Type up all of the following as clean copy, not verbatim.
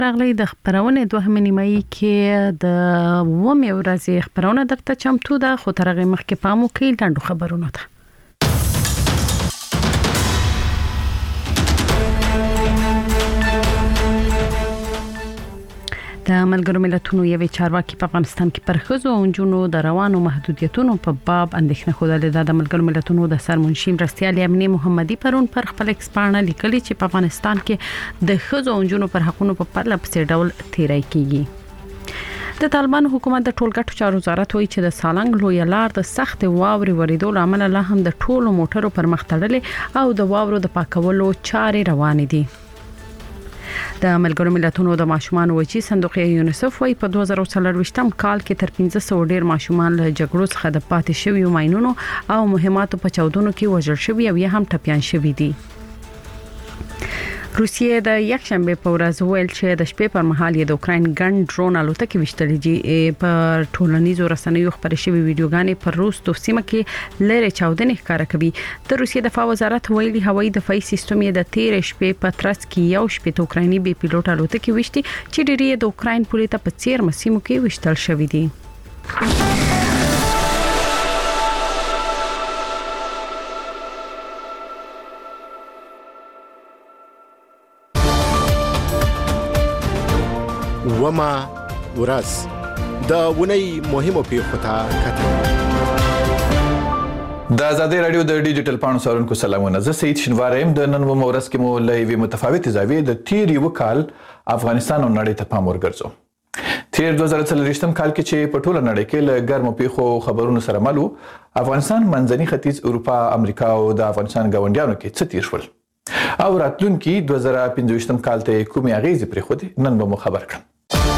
راغلی د خبرونه دوهمه نیمایي کې د ومه ورځې خبرونه درته چمتو ده خو ترغه مخکې پامو کې لاندو خبرونه ده. د ملګرو ملتونو یوې چارواکي په افغانستان کې پر ښځو او نجونو د روانو محدودیتونو په باب اندېښنه خوده د ملګرو ملتونو د سرمنشي مرستیال امنی محمدي پرون پر خپل ایکسپانه لیکلي چې په افغانستان کې د ښځو او نجونو پر حقوقو په پرله پسې ډول تیری کیږي. د طالبان حکومت د ټولګټو چارو وزارت وایي چې د سالنګ لوی لار د سخت واوري وریدو لامل لا هم د ټولو موټرو پر مخ تړلې او د واورو د پاکولو چارې روان دي. د ملګرو ملتونو د ماشومان وچی صندوق یونیسف وايي په 2024م کال کې تر 1500 ډیر ماشومان له جګړو څخه د پاتې شوی ماينونو او مهماتو په چاودنو کې وژل شوی او یا هم ټپيان شوی دي. روسیه د یکشنبه په ورځ ویل چې د شپې پر مهال د اوکرين ګن ډرون الوتکې وشتلې دي په ټولنیزو رسنیو خبرې شوی ویډیوګانې پر روس د سیمه کې لری چاودنې ښکار کوي. د روسیې دفاع وزارت ویلي هوایي دفاعي سیستم یې د 13 شپې په ترڅ کې یو شپې اوکرایني بي پیلوټ الوتکې وشتي چې ډېری د اوکراین پولیس په څیر مسیمو کې وشتل شوی دي. وما ورځ د ونی مهمو پیښو ته کتل. د آزادۍ رادیو د ډیجیټل پاڼو سرونکو سلامونه. زه سید شنوارم د نن وما ورځ کې مو لوي متفاوت زاویې د تیر یو کال افغانستان او نړۍ ته پام ورګرځو. تیر 2023م کال کې چې په ټوله نړۍ کې له ګرمو پیښو خبرونو سره ملو افغانستان منځني ختیځ اروپا امریکا او د افغانستان گاونډیانو کې څه تیر شول او راتلونکي 2025م کال ته کومې اغیزې پرې خو دي نن به مو خبر کړم.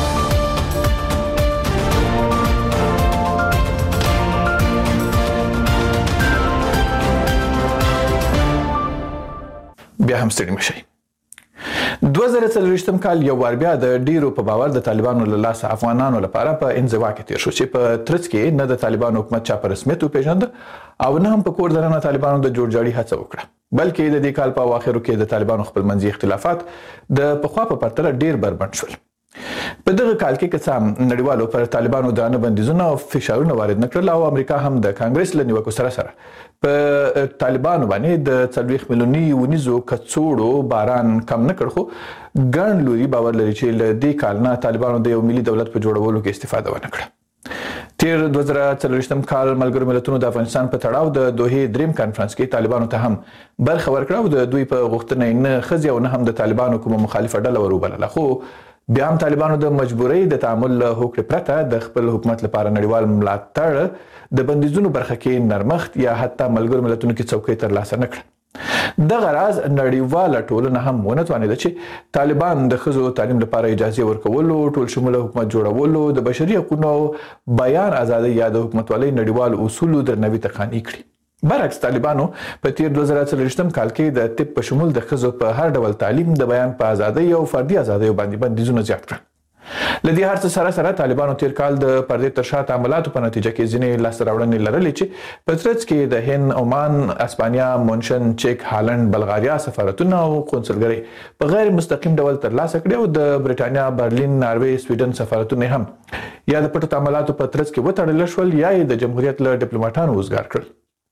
بیا هم ستړي مشي. 2023م کال یو وار بیا د ډیرو په باور د طالبانو له لاسه افغانانو لپاره په انزوا کې تیر شو چې په ترڅ کې نه د طالبانو حکومت چا په رسمیت وپیژند او نه هم په کور دننه طالبانو د جوړجاړي هڅه وکړه بلکې د دې کال په اواخرو کې د طالبانو خپلمنځي اختلافات د پخوا په پرتله ډیر بربند شول. په دغه کال کې قسم نړیوالو پر طالبانو د نه بندیزونو او فشارونو وارد نکړل او امریکا هم د کانګرس له نیوکو سره په طالبانو باندې د 40 میلیوني ونیزو کڅوړو باران کم نه کړ خو ګڼ لوري باور لري چې له دې کال نه طالبانو د یو ملي دولت په جوړولو کې استفاده ونه کړه. تیر 2023م کال ملګرو ملتونو د افغانستان په تړاو د دوه دریم کانفرنس کې طالبانو ته هم برخه ورکړه او د دوی په غوښتنې نه خزي او نه هم د طالبانو کوم مخالفه ډله وروبلله خو بیا هم طالبانو د مجبورۍ د تعامل له هوکړې پرته د خپل حکومت لپاره نړیوال ملاتړ د بندیزونو برخه کې نرمښت یا حتی ملګرو ملتونو کې څوکۍ ترلاسه نه کړه. دغه راز نړیواله ټولنه هم ونه توانېده چې طالبان د ښځو تعلیم لپاره اجازه ورکولو ټول شموله حکومت جوړولو د بشري حقوقو بیان ازادۍ یا د حکومتولۍ نړیوال اصولو درناوي ته قانع کړي. برعکس طالبانو په تیر 2023م کال کې د طب په شمول د ښځو په هر ډول تعلیم د بیان په ازادۍ او فردي ازادۍ باندې بندیزونه زیات کړل. لدې هر څه سره طالبانو تیر کال د پردې تر شا تعاملاتو په نتیجه کې ځینې لاسته راوړنې لرلې چې په ترڅ کې د هند، عمان، اسپانیا، مونشن، چک، هالند، بلغاریا سفارتونه او قونسلګرۍ په غیر مستقیم ډول ترلاسه کړي او د بریټانیا، برلین، ناروې، سویډن سفارتونه هم یا د پټو تعاملاتو په ترڅ کې وتړل شول یا د جمهوریت له ډیپلوماټانو وزګار کړل.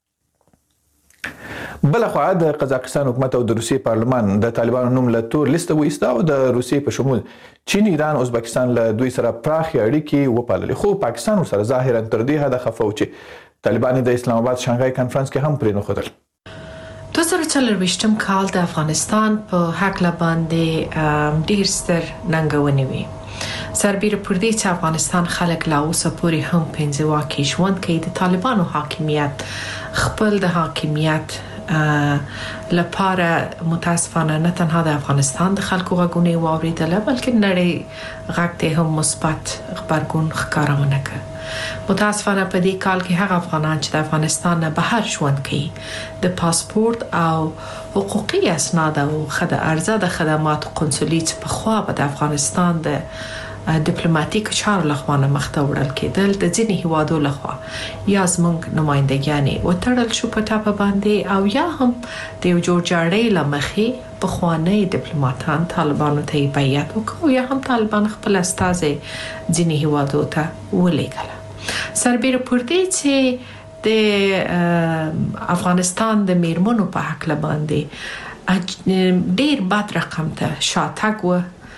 بلخوا د قزاقستان حکومت او د روسیې پارلمان د طالبانو نوم له تور لیسته وایسته او د روسیې په شمول چین، ایران، ازبکستان له دوی سره پراخې اړیکې وپاللې خو پاکستان ورسره ظاهرا تر دې حده خفه و چې طالبان د اسلام آباد شانګهای کانفرنس کې هم پرې نښودل. 2024م کال د افغانستان په هکله باندې ډیر ستر ننګونې وي. سربیره پر دې چې افغانستان خلک لا اوسه پورې هم په انزوا کې ژوند کوي د طالبانو حاکمیت خپل د حاکمیت لپاره متاسفانه نه تنها د افغانستان د خلکو غږونه واوریدل بلکې نړۍ غږ ته هم مثبت خبرګون ښکارونه کړ. متاسفانه په دې کال کې هغه افغانان چې د افغانستان نه بهر ژوند کوي د پاسپورت او حقوقي اسناد او ارزه د خدماتو قونسلي په خوا د افغانستان د ډیپلوماټیک چارو لخوا نه مخته وړل کېدل د ځینې هیوادو لخوا یا زموږ نمائندګانې وتړل شو په ټاپه باندې او یا هم د یو جوړجاړی لمخې پخوانی ډیپلوماټان طالبانو ته بیعت وکړو یا هم طالبان خپل استازي ځینې هیوادو ته ولېږل. سربېره پر دې چې د افغانستان د میرمنو په حق باندې ډېر بد رقم ته شاتګ و،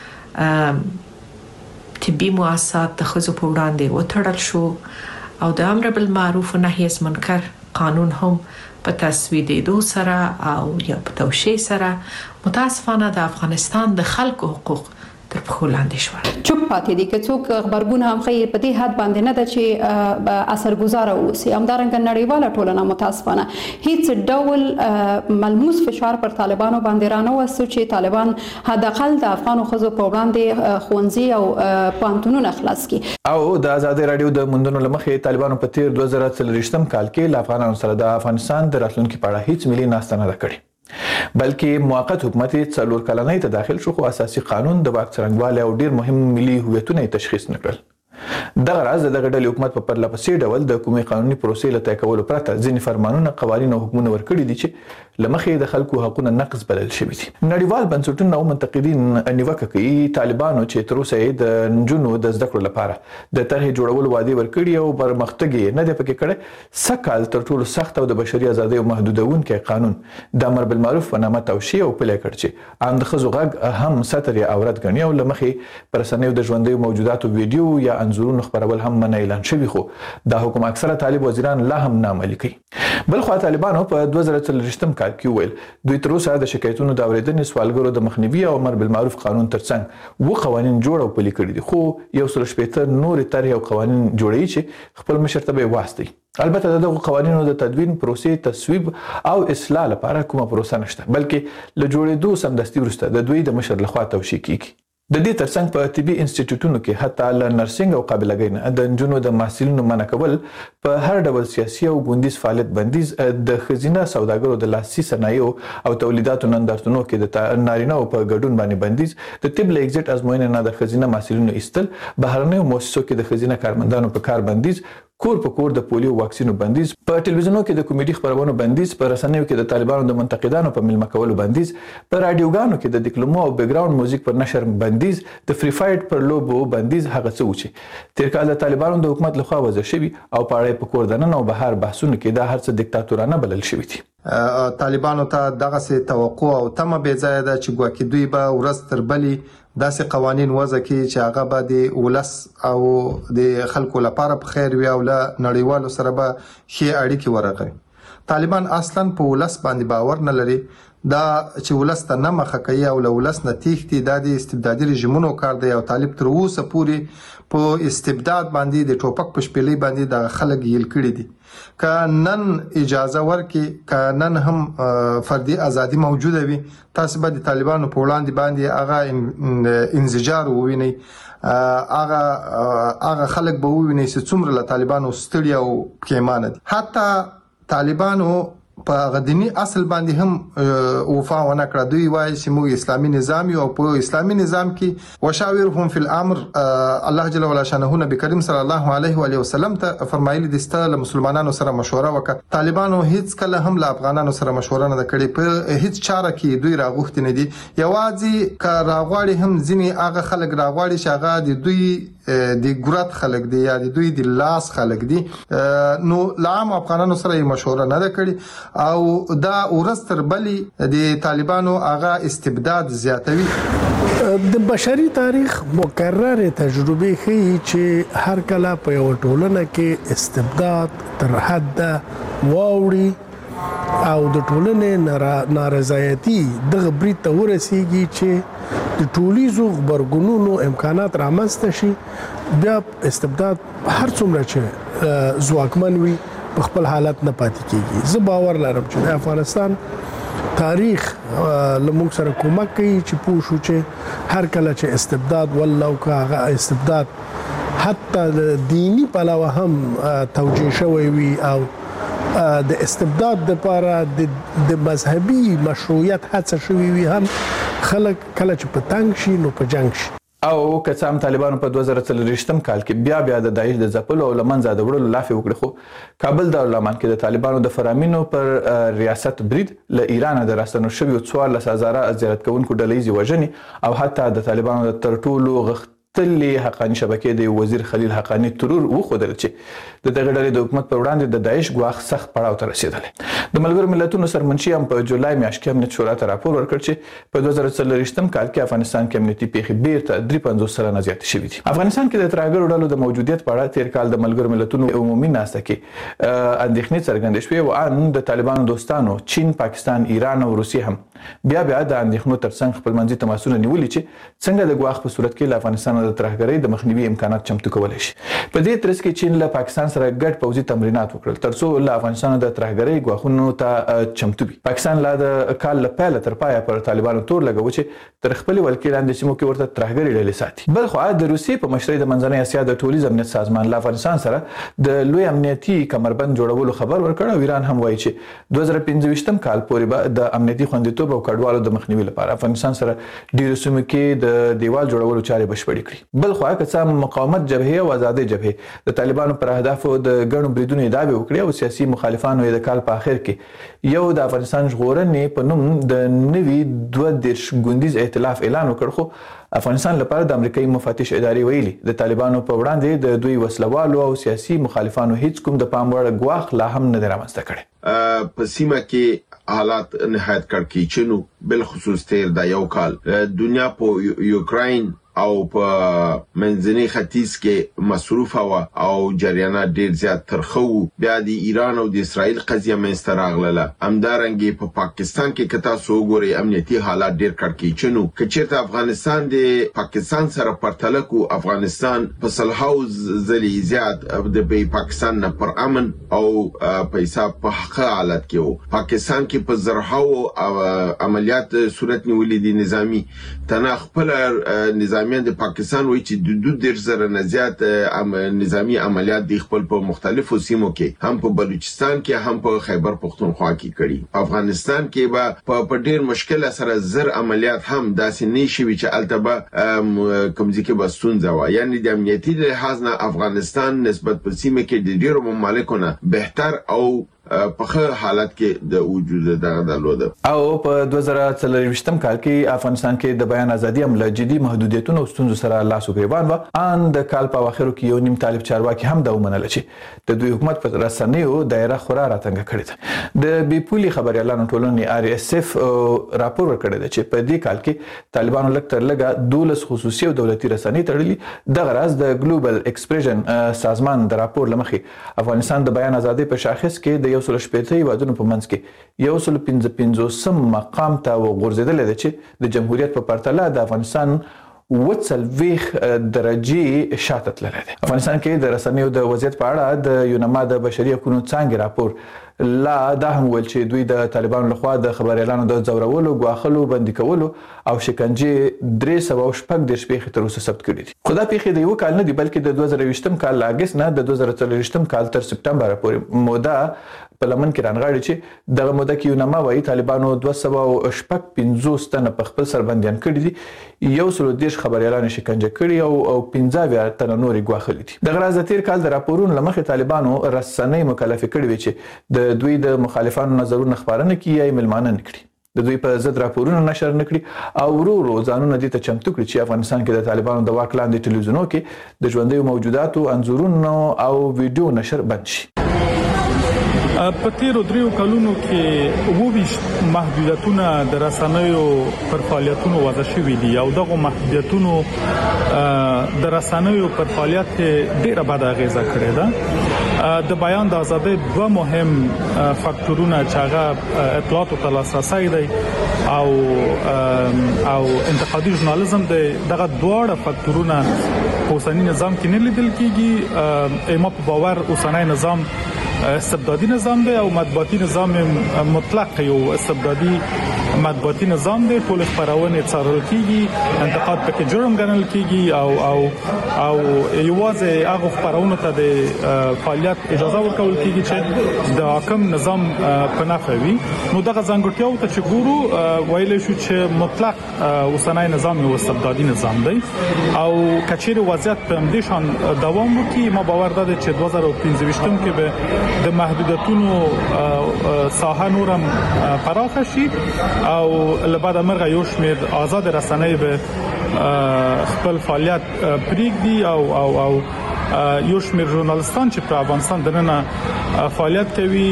طبي مؤسسات د ښځو په وړاندې وتړل شو او د امر بالمعروف و نهي عن المنکر قانون هم په تسویدېدو سره او یا په توشیح سره متاسفانه د افغانستان د خلکو حقوق تر پښو لاندې شول. چوپ پاتې دي که څوک خبرګون هم خیر په دې حد باندې نه ده چې اثرګذار اوسي. همدارنګه نړیواله ټولنه متاسفانه هیڅ ډول ملموس فشار پر طالبانو باندې رانه وسو چې طالبان حداقل د افغانو ښځو په وړاندې ښوونځي او پوهنتونونه خلاص کړي. او د آزادي رادیو د موندنو لمخې طالبانو په تیر 2023 کال کې له افغانانو سره د افغانستان د راتلونکي په اړه هیڅ ملي ناسته نه ده کړې، بلکې موقت حکومت یې 4 کلنۍ ته داخل شو، خو اساسي قانون د واک څرنګوالي او ډیر مهم ملي هویتونه تشخیص نه کړل. دغه راز دغه ډلې حکومت په پرله پسې ډول د کومې قانوني پروسې له طی کولو پرته ځینې فرمانونه، قوانین او حکمونه ورکړي دي چې لمخې د خلکو حقوقونه نقض بلل شوي دي. نړیوال بنسټونه او منتقدین نیوکه کوي طالبانو چې تر اوسه د نجونو د زده کړو لپاره د طرحې جوړولو وعده ورکړي او پرمختګ یې نه دی پکې کړی. سکهال تر ټولو سخت او د بشري ازادیو محدودونکی قانون د امر بالمعروف په نامه توشیح او پلی کړ چې ان د ښځو غږ هم ستر یا عورت ګڼي او لمخې پر رسنیو د ژوندیو موجوداتو ویډیو یا انځورونو خبرول هم منع اعلان شوي، خو دا حکم اکثره طالب وزیران لا هم نه عملي کوي. بلخو طالبانو په 2023 کال کې ویل دوی تر اوسه د شکایتونو د اورېدنې، سوالګرو د مخنیوي او امر بالمعروف قانون ترڅنګ قوانین جوړ او پلي کړي دي، خو 180 نورې طرحې او قوانین جوړوي چې خپل مشر ته به واستي. البته دغه قوانینو د تدوین پروسې تصویب او اصلاح لپاره کومه پروسه نشته، بلکې له جوړېدو سمدستي وروسته د دوی د مشر لخوا توشیح کیږي. د دې ترڅنګ په طبي انسټیټیوټونو کې حتی له نرسنګ او قابلګۍ نه د نجونو د محصلینو منع کول، په هر ډول سیاسي او ګوندیز فعالیت بندیز، د ښځینه سوداګرو د لاسي صنایعو او تولیداتو نندارتونو کې د نارینه‌و په ګډون باندې بندیز، د طب له ایگزټ ازموینې نه د ښځینه محصلینو ایستل، بهرنیو مؤسسو کې د ښځینه کارمندانو په کار بندیز، کور په کور د پولیو واکسینو بندیز، په ټلویزیونو کې د کمیډي خبرونو بندیز، په رسنیو کې د طالبانو د منتقدانو په ملمه کولو بندیز، په رادیوګانو کې د ډیکلمو او بیک ګراوند موزیک پر نشر بندیز، د فری فایټ پر لوبو بندیز، هغه څه و چې تیر کال د طالبانو د حکومت لخوا وضع شوي او په اړه په کور دننه او بهر بحثونو کې دا هر څه دیکتاتورانه بلل شوي دي. طالبانو ته دغه سي توقع او تمه بې ځای ده چې ګواکې دوی به ورځ تر بلې داسې قوانین وضع کړي چې هغه به د ولس او د خلکو لپاره په خیر وي او له نړیوالو سره به ښې اړیکې ورغوي. طالبان اصلا په ولس باندې باور نه لري، دا چې ولس ته نه مخه کوي او له ولس نه تېښتي، دا د استبدادي رژیمونو کار دی او طالب تر اوسه پورې په استبداد باندې د ټوپک په شپېلۍ باندې د خلک یل کړي دي. که نن اجازه ورکړي، که نن هم فردي ازادي موجوده وي، تاسو به د طالبانو په وړاندې باندې هغه انزجار ووینئ، هغه خلک به ووینئ چې څومره له طالبانو ستړي او پښیمانه دي. حتی طالبانو په غدنی اصل باندې هم وفا ونه کړه. دوی وایي چې موږ اسلامي نظام یو، په اسلامي نظام کې وشاورهم فی الامر الله جل وعلا شانه نبی کریم صلی الله علیه و علیه وسلم ته فرمایلی دي ستاسو مسلمانانو سره مشوره وکړه. طالبانو هیڅ کله هم له افغانانو سره مشوره نه کړې، په هیڅ چاره کې دوی راغوښتي نه دي. یوازې که راغواړي هم ځینې هغه خلک راغواړي چې هغه د دوی د ګورات خلک دي یا د دوی د لاس خلک دي، نو لام افغانانو سره مشوره نه کړي او دا ورځ تر بلې د طالبانو هغه استبداد زیاتوي. د بشري تاریخ مکرر تجربه ښیي چې هر کله په یو ټولنه کې استبداد تر حد واوړي او د ټولنې نارضایتي دغه برید ته ورسیږي چې د ټولیزو غبرګونونو امکانات رامنځته شي، بیا استبداد هر څومره چې ځواکمن وي په خپل حالت نه پاتې کیږي. زه باور لرم چې د افغانستان تاریخ لمونږ سره کومک کوي چې پوه شو چې هر کله چې استبداد والله او هغه استبداد حتی د دینی پلوه هم توجیه شوی وي او د استبداد لپاره د مذهبي مشروعیت هڅه شوی وي، هم خلک کله چې په تنګ شي نو په جنګ شي. او که څام طالبانو په 2023م کال کې بیا د داعش د ځپلو او لمنځه د وړلو لافي وکړي، خو کابل دارالمان کې د طالبانو د فرامینو پر ریاست برید له ایران د راستنو شوی 14,000 زیارت کوونکو ډلې وژنې او حتی د طالبانو د تر ټولو غښتلي حقاني شبکې د وزیر خلیل حقاني ترور وښودل چې د دغه ډلې د حکومت پر وړاندې د داعش ګواښ سخت پړاو ته رسیدلی. د ملګرو ملتونو سرمنشي هم په جولای میاشت کې امنیت شورا ته راپور ورکړ چې په 2024م کال کې افغانستان کې امنیتي پیښې بیرته 53 سلنه زیاتې شوې دي. افغانستان کې د ترهګرو ډلو د موجودیت په اړه تیر کال د ملګرو ملتونو عمومي ناسته کې اندېښنې څرګندې شوې او ان د طالبانو دوستانو چین، پاکستان، ایران او روسیې هم بیا د اندېښنو ترڅنګ خپلمنځي تماسونه نیولي چې څنګه د ګواښ په صورت کې له افغانستان د ترهګرۍ د مخنیوي امکانات چمتو کولی شي. په دې ترڅ کې چین له پاکستان سره ګډ پوځي تمرینات وکړل ترڅو له افغانستان د ترهګرۍ ګواښونو ته چمتو وي. پاکستان لا د کال له پیله تر پایه پر طالبانو تور لګوي چې تر خپل ولکې لاندې سیمو کې ورته ترهګرۍ ډلې ساتي. بل خو د روسیې په مشرۍ د منځنۍ اسیا د ټولیز امنیت سازمان له افغانستان سره د لوی امنیتي کمربند جوړولو خبر ورکړ او ایران هم وایي چې 2025م کال پورې به د امنیتي خوندیتوب او کډوالو د مخنیوي لپاره افغانستان سره ډیرو سیمو کې د دیوال جوړولو چارې بشپړې کړي. بل خو که څه مقاومت جبهه او آزادۍ جبهه د طالبانو پر اهدافو د ګڼو بریدونو ادعاوې وکړې او سیاسي مخالفانو یې د کال په اخر کې یو د افغانستان ژغورنې په نوم د نوي 22 ګوندیز ائتلاف اعلان وکړ، خو افغانستان لپاره د امریکایي مفتش ادارې ویلي د طالبانو په وړاندې د دوی وسلوالو او سیاسي مخالفانو هیڅ کوم د پام وړ ګواښ لا هم نه رامنځته کړي. په سیمه کې حالات نهایت کړکېچنو، بل خصوص تیر د یو کال دنیا په یوکراین او په منځني ختیځ کې مصروف او جریانات ډیر زیات ترخو. بیا د ایران او د اسرائیل قضیه منځته راغله. همدارنګه په پاکستان کې کتا سو ګوري امنیتي حالات ډیر کړکېچنو. کچېرته افغانستان د پاکستان سره پرتله کو، افغانستان په سلهاو ځلې زیات د پاکستان نه پر امن او پیسې په حق حالت کې وو. پاکستان کې په زرهاو عملیات صورت نیولې دي نظامی تنه خپل نظامی د پاکستان وایي چې د 2,000 نه زیات نظامی عملیات د خپل په مختلفو سیمو کې هم په بلوچستان کې هم په خیبر پختونخوا کې کړي. افغانستان کې په ډیر مشکل سره زر عملیات هم داسې نه شي چې التبه کومځي کې بستونځه و. یعنی د امنیتي لحاظ نه افغانستان نسبت په سیمه کې د ډیرو ممالکو نه بهتر او په حالت کې د وجود دغه درلوده. او په 2024م کال کې افغانستان کې د بیان ازادي هم له جدي محدودیتونو او ستونزو سره لاس و ګریوان و. ان د کال په اواخرو کې یو نیم طالب چارواکي هم دا ومنل چې د دوی حکومت په رسنیو دایره خورا راتنګ کړې ده. د بیپولي خبريالانو ټولنې RSF راپور ورکړی دی چې په دې کال کې طالبانو لږ تر لږه 12 خصوصي او دولتي رسنۍ تړلي. دغه راز د ګلوبل ایکسپریشن سازمان د راپور لمخې افغانستان د بیان ازادي په شاخص کې د 180 هیوادونو په منځ کې 155 مقام ته وغورځیدل دي چې د جمهوریت په پرتله د افغانستان 40 درجه شاته تللی دی. افغانستان کې د رسنیو د وضعیت په اړه د یونما د بشري حقوقو څانګې راپور لا دا هم ویل چې دوی د طالبانو لخوا د خبريالانو د ځورولو، ګواښلو، بندي کولو او شکنجې 316 پیښې تر اوسه ثبت کړي دي. خو دا پیښې د یو کال نه دي بلکې د 2020م کال له اگست نه د 2024م کال تر سپټمبر پورې موده په لمن کې رانغاړي چې دغه موده کې یونما وايي طالبانو 255 تنه په خپل سربندیان کړي دي، 130 خبريالان شکنجه کړي او 15 تنه نورې ګواښلي دي. دغه راز د تیر کال د راپورونو لمخې طالبانو رسنۍ مکلف کړي وي چې د دوی د مخالفانو نظرونه خبرونه کوي یا ملمانه نکړي، د دوی په ضد راپورونه نشر نکړي او ورو ځانونه دي ته چمتو کړي چې افغانستان کې د طالبانو د واک لاندې ټلویزیونونو کې د ژوندۍ موجوداتو انځورونو او ویډیو نشر بند شي. په تیرو 3 کلونو کې 22 محدودیتونه د رسنیو پر فعالیتونو وضع شوي دي او دغه محدودیتونو د رسنیو پر فعالیت ډیره بد اغیزه کړې ده. د بیان د ازادۍ دوه مهم فاکتورونه چې هغه اطلاعات او لاسرسي دی او انتقادي ژورنالیزم دی، دغه دواړه فاکتورونه په اوسنی نظام کې نه لیدل کیږي. ما په باور اوسنی نظام استبدادي نظام دی او مطبوعاتي نظام مطلق یو استبدادي مطبوعاتي نظام دی، ټول خبرونه څارل کیږي، انتقاد پکې جرم ګڼل کیږي او یوازې هغه خبرونه ته د فعالیت اجازه ورکول کیږي چې د حاکم نظام په نفع وي. نو دغه ځانګړتیاو ته چې ګورو ویل شو چې مطلق اوسنۍ نظام یو استبدادي نظام دی او کچېر وضعیت په همدې شان دوام وکړي. ما باور ده چې 2015 کې به د محدودیتونو ساحه نورم پراخ شي او لبعد مرغه یو شمېر آزاد رسنۍ به خپل فعالیت پرېږدي او یو شمېر ژورنالستان چې په افغانستان دننه فعالیت کوي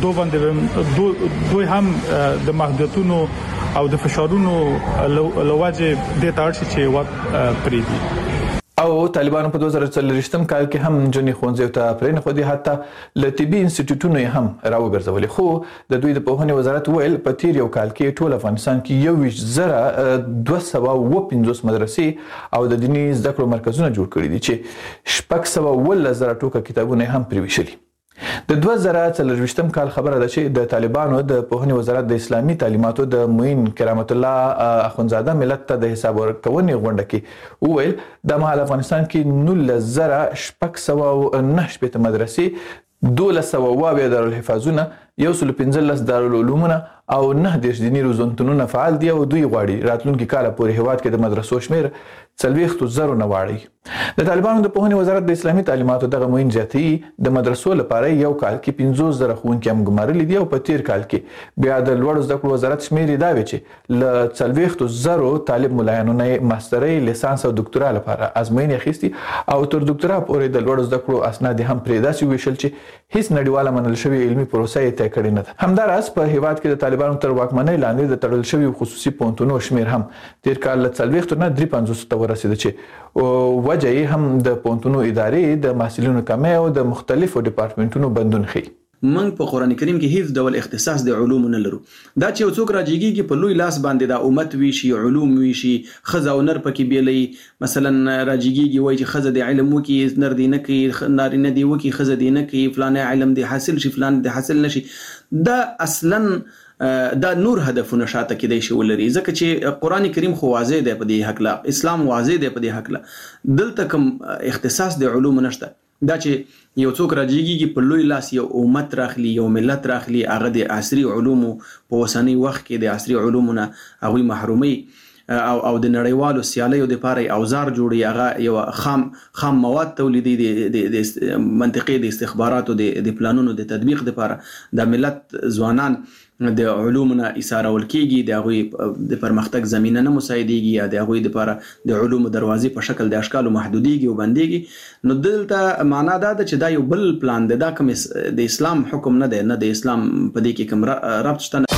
دوی هم د محدودیتونو او د فشارونو لوجه د تارشي چې وخت پرېږدي. او طالبانو په 2040 کال کې هم جنې خونځو ته پرېنه خو دي حتی لټيبي انسټیټیوټونو هم راوګرځولې. خو د دوی د پوهنې وزارت ویل په تیر یو کال کې ټول افغانستان کې 250 مدرسې او د دیني زده کړو مرکزونه جوړ کړي دي چې 610 ټوکه کتابونه هم پریوشلي. د 2024 کال خبره ده چې د طالبانو د پوهنې وزارت د اسلامي تعلیماتو د معین کرامت الله اخونزاده ملت ته د حساب ورکونې غونډه کې وویل د مهال افغانستان کې 19609 مدرسې 1200 دارالحفاظونه 115 دارالعلومونه او 9 دیني روزنتونونه فعال دي او دوی غواړي راتلونکي کال پورې هیواد کې د مدرسو شمیر 40,000 نه واړي. د طالبانو د پوهنې وزارت د اسلامي تعلیماتو دغه معین زیاتی د مدرسو لپاره یو کال کې 15,000 ښوونکي هم ګمارلي دي او په تیر کال کې بیا د لوړو زده کړو وزارت شمیر دا وی چې ل 40,000 طالب ملایانو نه ماسترۍ لیسانس او ډاکټرا لپاره ازموینې اخیستي او تر ډاکټرا پورې د لوړو زده کړو اسناد هم پرې داسې ویشل چې هیڅ نړیواله منل شوی علمي پروسه یې طی کړې نه ده. همداراز په هیواد کې د طالبانو تر واکمنۍ لاندې د تړل شوی خصوصي پونتونو شمیر هم تیر کال ل 40 نه 53 ته ورسېد چې وجه یې هم د پونتونو ادارې د محصلینو کمی او د مختلفو ډپارټمنټونو بندون ښيي. من په قران کریم کې هیڅ ډول اختصاص د علوم نه لرو. دا چې یو څوک راځيږي په لوی لاس باندې د امت وی شي علوم وی شي خزه او نر پکې بیلې مثلا راځيږي وای چې خزه د علم وکي نر دی نه کوي نارینه دی وکي خزه دی نه کوي فلانه علم دی حاصل شي فلان دی حاصل نشي. دا اصلا دا نور هدفونه شاته کېدای شي ولري ځکه چې قران کریم خو واضح دی په دې حق لا اسلام واضح دی په دې حق لا دلته کوم اختصاص د علوم نشته. دا چې یو څوک راځيږي په لوی لاس یو امت راخلي یو ملت راخلي هغه د عصري علومو په وسنی وخت کې د عصري علومونه هغه محرومي او د نړیوالو سیالیو د لپاره اوزار جوړي هغه یو خام مواد تولیدي د منطقي د استخباراتو د پلانونو د تطبیق لپاره د ملت ځوانان د علومنا ایثارول کیږي د هغه د پرمختګ زمينه نه مساعديږي د هغه لپاره د علومو دروازې په شکل د اشکال محدوديږي او بنديږي. نو دلته معنا دا ده چې دا یو بل پلان دی دا کوم د اسلام حکم نه دی نه د اسلام په دې کې کوم ربط شته.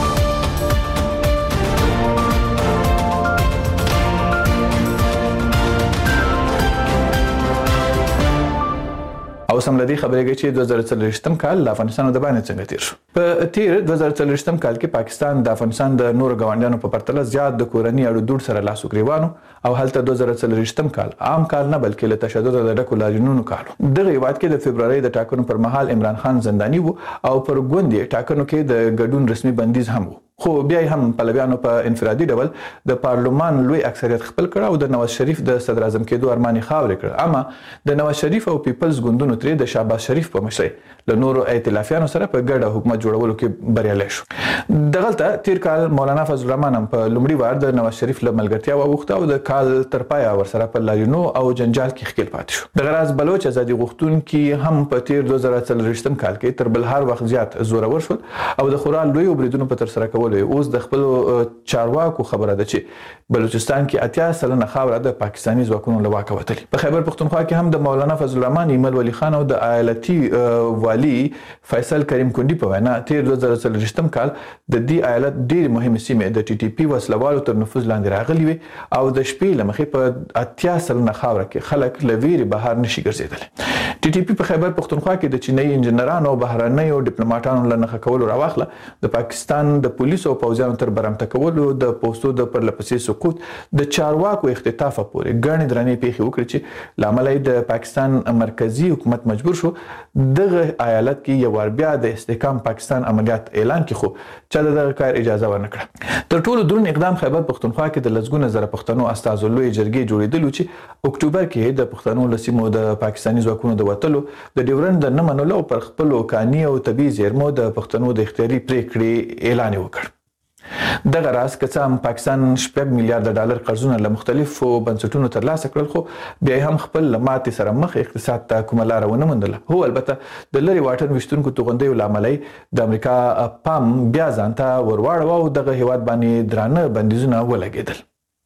او سملدي خبرېږي چې 2040 کال د افغانستان د باندې څنګه تیر شو. په تیر 2040 کال کې پاکستان د افغانستان د نور غونډیانو په پرتله زیات د کورنۍ اړو دوړ سره لاس وګریوانو او هلته 2040 کال عام کال نه بلکې له تشدد د ډکو لاریونونو کالو. دغه هیواد کې د فبرवरी د ټاکنو پر مهال عمران خان زنداني وو او پر ګوندې ټاکنو کې د ګډون رسمي بندیز هم وو. خو بیا هم پلویانو په انفرادي ډول د پارلمان لوی اکثریت خپل کړ او د نواز شریف د صدر اعظم کېدو ارمان خاورې کړ. اما د نواز شریف او پیپلز ګوندونو ترې د شهباز شریف په مشرۍ له نورو ائتلافیانو سره په ګډه حکومت جوړولو کې بریالي شو. دغلته تیر کال مولانا فضل الرحمن هم په لومړي وار د نواز شریف له ملګرتیا وغوښته او د کال تر پایه ورسره په لاریونو او جنجال کې ښکیل پاتې شو. د غراز بلوچ ازادي غوښتونکي هم په تیر 2040 کال کې تر بل هر وخت زیات زورور شول او د خورا لوی بریدونو په تر سره کولو اوس د خپل چارواکو خبره ده چې بلوچستان کې 80% خاوره د پاکستاني ځواکونو له واکه وتلي. په خیبر پختونخوا کې هم د مولانا فضل الرحمن ایمل ولی خان او د ایالتي والی فیصل کریم کندی په وینا تیر 2040 کال د دې ایالت ډېر مهمه سیمه د ټي ټي پی وسلوالو تر نفوذ لاندې راغلي وي او د شپې لمخې په 80% خاوره کې خلک لویری بهر نشي ګرځیدل. ټي ټي پی په خیبر پختونخوا کې د چینایي انجنیرانو او بهرنیو ډیپلوماټانو له نخښه کولو راواخله د پاکستان د پولیسو او پوځیانو تر برمته کولو د پوستو د پرلپسې سقوط د چارواکو اختطاف پورې ګڼې درنې پیښې وکړې چې لامل یې د پاکستان مرکزی حکومت مجبور شو دغه ایالت کې یو ور بیا د استحکام پاکستان عملیات اعلان کړي خو چې دغه کار اجازه ورنکړه. تر ټولو درون اقدام خیبر پختونخوا کې د لزګونه زره پښتنو استازولوی جرګې جوړېدل چې اکتوبر کې د پښتنو لسیمو د پاکستاني ځواکونو د وټلو د ډیورند د نه منلو پر خپل کاني او طبي زیرمو د پښتنو د اختیاري پریکړې اعلان وکړ. دغه راز کڅام پاکستان $6 میلیارډ قرضونه له مختلفو بنسټونو ترلاسه کړل خو بیا هم خپل لمات سره مخ اقتصاد ته کومه لار ونه موندله. هو البته د لری واټن وشتونکو توغندې لاملای د امریکا پام بیا ځانته ورواړو او دغه هیواد باندې درانه بندیزونه ولګیدل.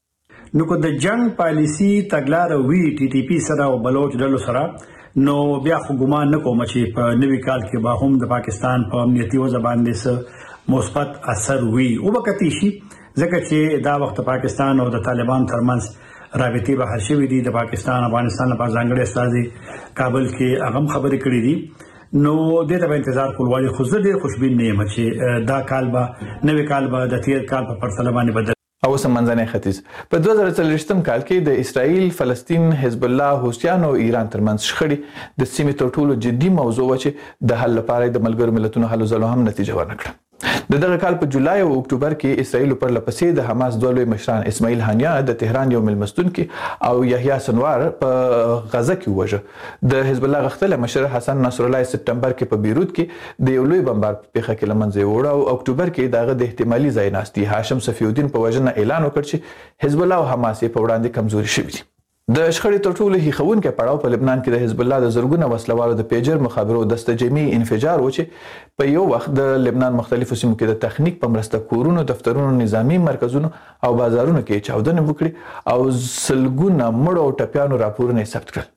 نو کو د جنگ پالیسی تګلار وی ټي ټي پی سره او بلوچ ډلو سره نو بیا خو ګمان نه کوم چې په نوي کال کې به هم د پاکستان په امنیتي وضع باندې مثبت اثر وي او وکتی شي ځکه چې دا وخت پاکستان او د طالبان ترمنځ رابطې به هر شوي دي. د پاکستان افغانستان لپاره ځانګړي استازي کابل کې هغه خبرې کړې دي نو د دې انتظار کول وایي خو زه ډېر خوشبین نه یم چې دا کال به نوي کال به د تیر کال په پرتله باندې بدل. او سمنځنی ختیځ په 2023 کال کې د اسرائیل، فلسطین، حزب الله، حوثیانو او ایران ترمنځ شخړې د سیمې تر ټولو جدي موضوع و چې د حل لپاره د ملګرو ملتونو هلو ځلو هم نتیجه ورنکړه. د دغه کال په جولای او اکتوبر کې اسرائیل پر لپسې د حماس دوه لوی مشران اسماعیل هانیا د تهران یو ملمستون کې او یحیی سنوار په غزه کې وژه. د حزب الله غختله مشر حسن نصر الله سپتمبر کې په بیروت کې د یو لوی بمبار په پیښه کې لمنځه وړه او اکتوبر کې دغه د احتمالي ځای ناستي هاشم صفی الدین په وژنه اعلان وکړ چې حزب الله او حماس په وړاندې کمزوري شوي دي. د شخړې تر ټولو هیښوونکی پړاو په لبنان کې د حزب الله د زرګونه وسلوالو د پیجر مخابرو دسته جمعي انفجار و چې په یو وخت د لبنان مختلفو سیمو کې د تخنیک په مرسته کورونو، دفترونو، نظامی مرکزونو او بازارونو کې چاودنې وکړي او سلګونه مړو او ټپیانو راپورونه ثبت کړل.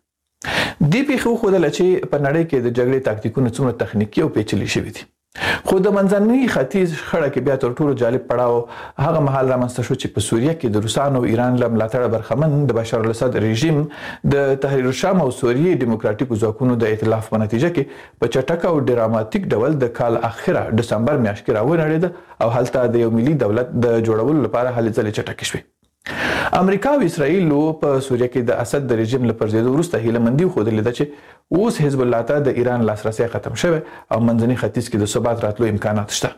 دې پیښو ښودله چې په نړۍ کې د جګړې تاکتیکونه څومره تخنیکي او پیچلي شوي دي. خو د منځني ختیځ خړه کې بیا تر ټولو جالب پړاو هغه مهال رامنځته شو چې په سوریه کې د روسانو او ایران له ملاتړه برخمن د بشار الاسد رژیم د تحریر الشام او سوریې دیموکراتیکو ځواکونو د ائتلاف په نتیجه کې په چټک او ډراماتیک ډول د کال اخره دسمبر میاشت کې راونړېده او هلته د یو ملي دولت د جوړولو لپاره هلې ځلې چټکې شوې. امریکا او اسرائیل په سوریه کې د اسد د رژیم له پرځېدو وروسته هیلهمندي ښودلې ده چې اوس حزب الله ته د ایران لاسرسی ختم شوی او منځني ختیځ کې د ثبات راتلو امکانات شته.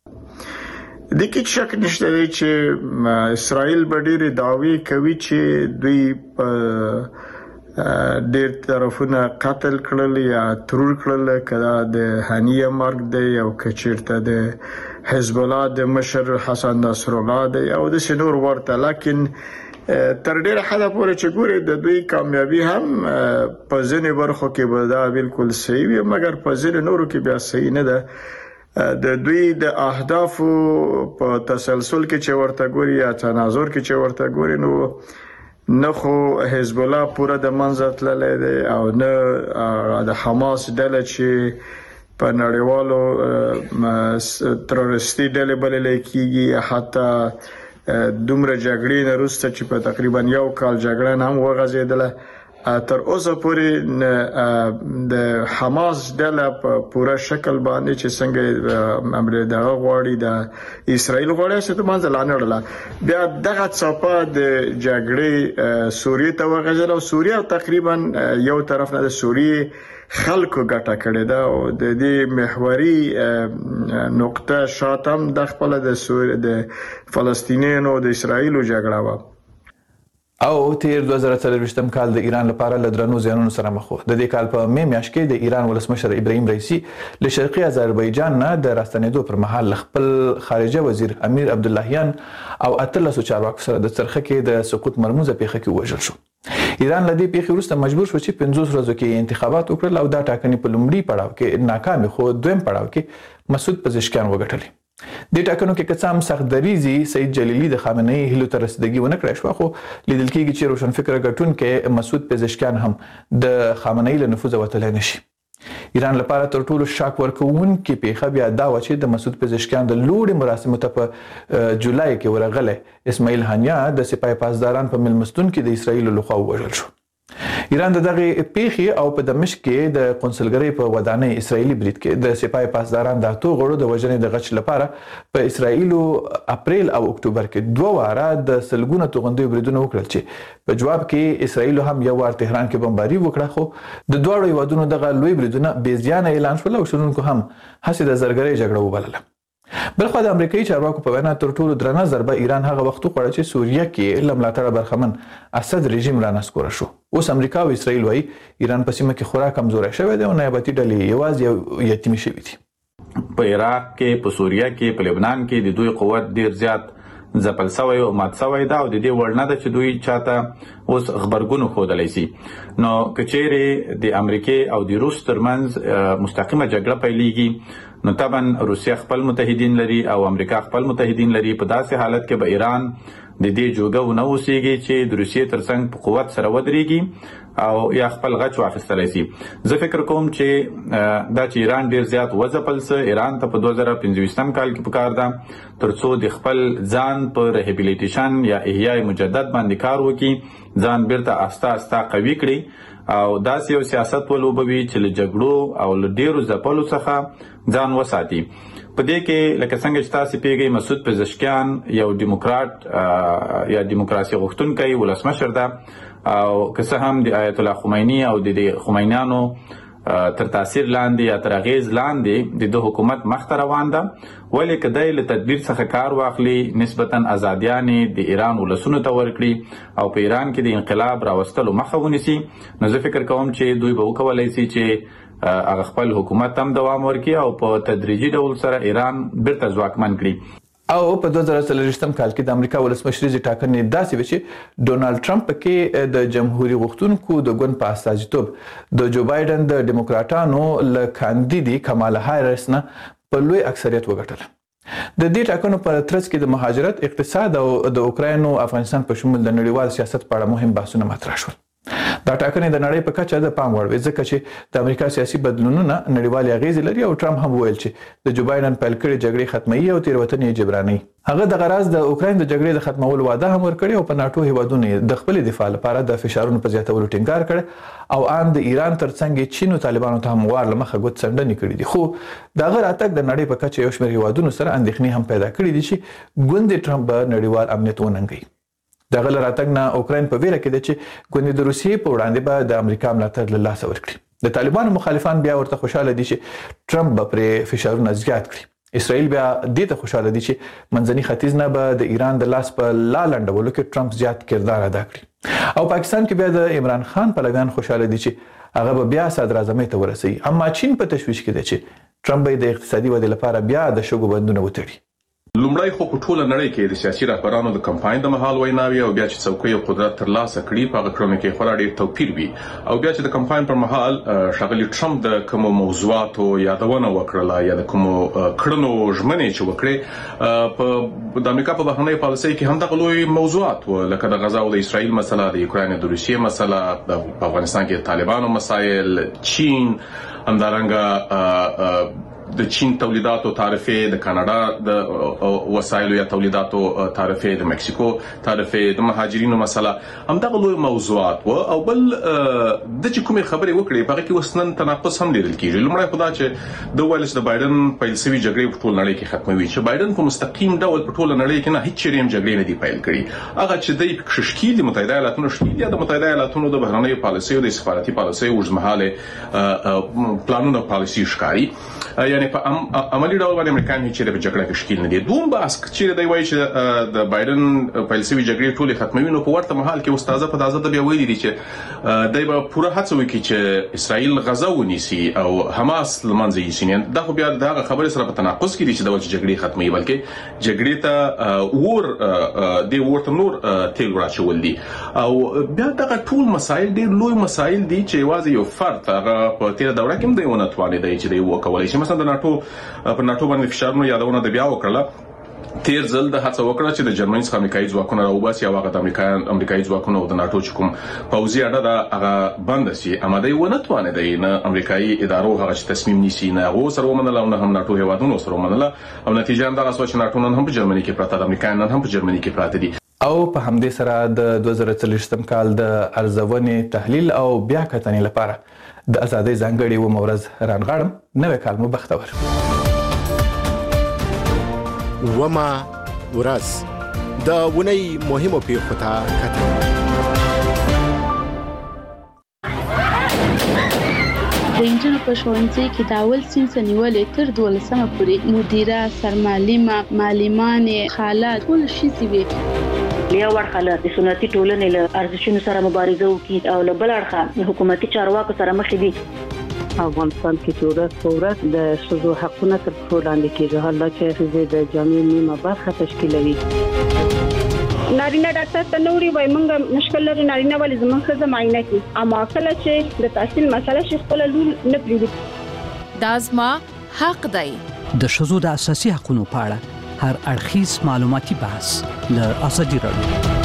د کې شک نشته چې اسرائیل به ډېرې دعوی کوي چې دوی ډېر طرفونه قتل کړل یا ترور کړل کله د هانیه مرګ دی او کچیرته د حزب الله د مشر حسن نصر الله دی او د شنور ورته لکن تر ډیره حد پورې چې ګوري د دوی کامیابی هم په ځینې برخو کې به دا بالکل صحیح وي مګر په ځینې نورو کې بیا صحیح نه ده. د دوی د اهدافو په تسلسل کې چې ورته ګوري یا تناظر کې چې ورته ګوري نو نه خو حزب الله پوره د منځ تللی دی او نه د حماس ډله چې په نړیوالو تروریستي ډلې بللې کېږي حتی دومره جګړې نه وروسته چې په تقریبا یو کال جګړه هم وغځېدله تر اوسه پورې د حماس ډله په پوره شکل باندې چې څنګه امریکا غواړي د اسرائیل غواړي چې د منځ لاندې وړله بیا دغه څپه د جګړې سوریه ته وغځېدله او سوریه تقریبا یو طرف نه د سوریه خلکو ګټه کړې ده او د دې محوري نقطه شاتم د خپل د فلسطینیانو د اسرائیل جګړه و او تیر 2023 کال د ایران لپاره له درنو زیانونو سره مخ و. د دې کال په می میاشت کې د ایران ولسمشر ابراهیم رئیسی له شرقي آذربایجان نه د راستنېدو پر مهال خپل خارجه وزیر امیر عبداللهیان او 13 چارواکو سره د څرخه کې د سقوط مرموزه پیښه کې وژل شو. ایران له دې پیښې وروسته مجبور شو چې 50 ورځو کې انتخابات وکړل او دا ټاکنې په لومړي پړاو کې ناکامې خو دویم پړاو کې مسعود پزشکیان وګټلې. د ټاکنو کې کڅام سخت دریزي سید جلیلی د خامنه‌ای هلو ته رسیدګي ونه کړې شو خو لیدل کېږي چې روشنفکر ګټونکو مسعود پزشکیان هم د خامنه‌ای له نفوذ وتلای نشي. ایران لپاره تر ټولو شاک ورکوونکې پیښه بیا دا و چې د مسعود پزشکیان د لوړې مراسمو ته په جولای کې ورغلی اسماعیل هانیا د سپاه پاسداران په ملمستون کې د اسرائیل لخوا ووژل شو. ایران دغه پیخي او په دمشق کې د قونسلګرۍ په ودانۍ اسرایلی برید کې د سپای پاسداران د اتو غړو د وژنې د غچ لپاره په اسرایل اپریل او اکتوبر کې 2 واره د سلګونه توغندي بریدونه وکړل چې په جواب کې اسرایل هم یو وار تهران کې بمباري وکړه خو د دوه هیوادونو دغه لوی بریدونه بې زیان اعلان شول او شنونکو هم هڅه د زرګرۍ جګړه وبلله. بلخو د امریکایي چارواکو په وینا تر ټولو درنه ضربه ایران هغه وخت وکړه چې سوریه کې لملاتړ برخمن اسد رژیم را نسکور شو. اوس امریکا او اسرائیل وايي ایران په سیمه کې خورا کمزورې شوې ده او نیابتي ډلې یوازې یو یتیمې شوې دي. په عراق کې، په سوریه کې، په لبنان کې د دوی قوت ډیر زیات ځپل شوی او مات شوی دا او د دې وړ نه ده چې دوی چاته اوس خبرګون ښودلی شي. نو که چیرې د امریکې او د روس ترمنځ مستقیمه جګړه پیلېږي نو طبعا روسیه خپل متحدین لري او امریکا خپل متحدین لري. په داسې حالت کې به ایران د دې جوګه ونه اوسېږي چې د روسیې ترڅنګ په قوت سره ودرېږي او یا خپل غچ واخیستلی شي. زه فکر کوم چې دا چې ایران ډیر زیات وځپل څه ایران ته په 2025 کال کې پکار ده ترڅو د خپل ځان په ریهابیلیټیشن یا احیاء مجدد باندې کار وکړي، ځان بیرته آسته آسته قوي کړي او داسې یو سیاست ولوبوي چې له جګړو او له ډیرو ځپلو څخه ځان وساتي. په دې کې لکه څنګه چې تاسو پیږئ مسعود پزشکیان یو دیموکرات یا دیموکراسي غوښتونکی ولسمشر ده او که څه هم د آیت الله خمینی او د خمینیانو تر تاثیر لاندې یا تر اغیز لاندې د حکومت مخته روان ده، ولې کدی له تدبیر څخه کار واخلي نسبتا ازادیانې د ایران ولسونو ته ورکړي او په ایران کې د انقلاب راوستلو مخه ونیسي، نو زه فکر کوم چې دوی به وکولی شي چې هغه خپل حکومت هم دوام ورکړي او په تدریجي ډول سره ایران بیرته ځواکمن کړي. او په 2023 کال کې د امریکا ولسمشریزي ټاکنې داسې وې چې ډونالد ټرمپ کې د جمهوریت غوښتونکو د ګوند په استازیتوب د جو بایدن د ډیموکراټانو له کاندیدي کمالا هاریس نه په لوی اکثریت وګټله. د دې ټاکنو په ترڅ کې د مهاجرت، اقتصاد او د اوکراین او افغانستان په شمول د نړیوال سیاست په اړه مهم بحثونه مطرح شول. دا ټاکنې د نړۍ په کچه د پام وړ وې ځکه چې د امریکا سیاسي بدلونونه نړیوالې اغیزې لري او ټرمپ هم وویل چې د جو بایدن پیل کړې جګړې ختموي او تېروتنې جبرانوي. هغه د غراز د اوکراین د جګړې د ختمولو وعده هم ورکړې او په ناتو هیوادونو د خپل دفاع لپاره د فشارونو په زیاتولو ټینګار کړ او ان د ایران ترڅنګ چین او طالبانو ته هم وار لمخه غوت څنډنې کړې دي. خو دا غیر اتک د نړۍ په کچه یو شمېر هیوادونو سره اندېښنې هم پیدا کړې دي چې ګوند ټرمپ به نړیوال امنیت وننګي. د غل راتګ نه اوکراین په ویره کې ده چې ګوند د روسیې په وړاندې به د امریکا ملاتړ له لاسه ورکړي. د طالبانو مخالفان بیا ورته خوشاله دي چې ټرمپ به پرې فشارونه زیات کړي. اسرائیل بیا دې ته خوشاله دي چې منځني ختیځ نه به د ایران د لاس په لالنډولو کې ټرمپ زیات کردار ادا کړي. او پاکستان کې بیا د عمران خان پلویان خوشاله دي چې هغه به بیا صدر اعظم ته ورسي. اما چین په تشویش کې ده چې ټرمپ به د اقتصادي ودې لپاره بیا د شګو بندونه وتړي. لومړی خو په ټوله نړۍ کې د سیاسي رهبرانو د کمپاین د مهال ویناوي او بیا چې څوکۍ او قدرت ترلاسه کړي په هغه کړنو کې خورا ډېر توپیر وي او بیا چې د کمپاین پر مهال ښاغلي ټرمپ د کوم موضوعاتو یادونه وکړه یا د کوم کړنو ژمنې چې وکړي په د امریکا په بهرنۍ پالیسۍ کې هم دغه لوی موضوعات و لکه د غزا او د اسرائیل مسله، د یوکراین د روسیې مسله، د افغانستان کې طالبانو مسایل، چین، همدارنګه د چین تولیداتو تعرفه، د کاناډا د وسایلو یا تولیداتو تعرفه، د مکسیکو تعرفه، د مهاجرینو مسله، همدغه لوی موضوعات و او بل د چې کومې خبرې وکړې په هغه کې وسنن تناقض هم لیدل کیږي. لومړی خدا چې د وایلس د بایدن پیل شوی جګړې په ټول نړۍ کې ختموي چې بایدن په مستقیم ډول په ټول نړۍ کې نه هیڅ چیرې هم جګړې نه دی پیل کړي. هغه چې د شکیل متحده ایالاتونو شکیل یا د متحده ایالاتونو د بهرنۍ پالیسۍ او د سفارتي پالیسۍ اوږدمهاله پلانونه پالیسي ښکاري، یعنی په عملی ډول باندې امریکایان هیڅ چیرې په جګړه کې شکیل نه دي. دوم بحث چې دی وایي چې د بایدن پیل شوی جګړې ټولې ختموي نو په ورته مهال کې استاد په تازه د بیا ویلي دي چې دای به پوره هڅه وکړي چې اسرائیل غزا ونیسي او حماس لمنځه یوسي. دا خو بیا دغه خبرې سره په تناقض کې دي چې د وجه جګړې ختموي بلکې جګړې ته د ورته نور تیل راچول دي او بیا دغه ټول مسایل ډېر لوی مسایل دي چې یوازې یو فرد هغه په تیر دوره کې هم دی ونه توانېدی چې دی وکولای شي. مثلا د ناتو په ناتو باندې فشارونه یادونه د بیا وکړه تیر ځل د هڅه وکړه چې د جرمني څخه امریکایي ځواکونه راوباسي او هغه د امریکایي ځواکونه او د ناتو چې کوم پوځي اډه ده هغه بند شي، اما دی ونه توانېدی نه امریکایي ادارو هغه چې تصمیم نیسي نه هغه سره ومنله او نه هم ناتو هیوادونو سره ومنله او نتیجه هم دغه شوه چې ناتو نن هم په جرمني کې پراته ده، امریکایان نن هم په جرمني کې پراته دي. او په همدې سره د 2023م کال د ارزونې تحلیل او بیا کتنې لپاره د ازادۍ ځانګړي و مورز رانغاړم. نوې کال مو بختور. وما ورځ د ونی مهمو پیښو ته کتل. د انجنونو په ښوونځي کې د اول صنف نیولې تر 12مه پورې مدیره، سرمعلمه، معلمانې، خاله ټول شي وي. یو ورخاله د سنتي ټولنې له ارزښتونو سره مبارزه وکړي او له بل اړخه حکومتي چارواکو سره مخ دي. افغانستان کې ورځ په ورځ د ښځو حقونه تر پښو لاندې کېږي، حالانکه چې ښځې د جامعې نیمه برخه تشکیلوي. نارینه ډاکټر ته نوري وای مونږ مشکل لري، نارینه ولې زموږ ښځه معاینه کوي، اما کله چې د تحصیل مسله شي خپل لور نه پریږدي. دا زما حق دی. د ښځو د اساسي حقوقو په اړه هر اړخیز معلوماتي بحث له ازادي راډیو.